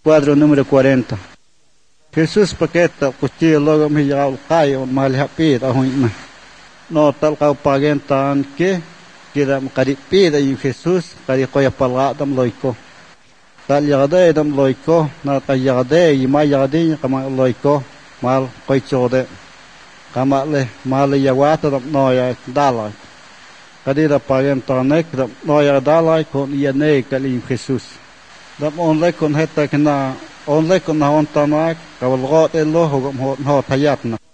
Cuadro número 40. Jesús paqueta cuchillo luego me llega al cayo mal hapid a huima. No tal kau pagentan que kira karipida y Jesús kari koya palgadam loiko. Tal yagade dam loiko na kayagade y ma yagade kama loiko mal koichode. Kama le mal yawata dam noya dalai. Kadira pagentan nek dam noya dalai kon yane kali Jesús. Dam on le kon heta kena on le kon na on tanak kawalgot elo hogam hot hayatna.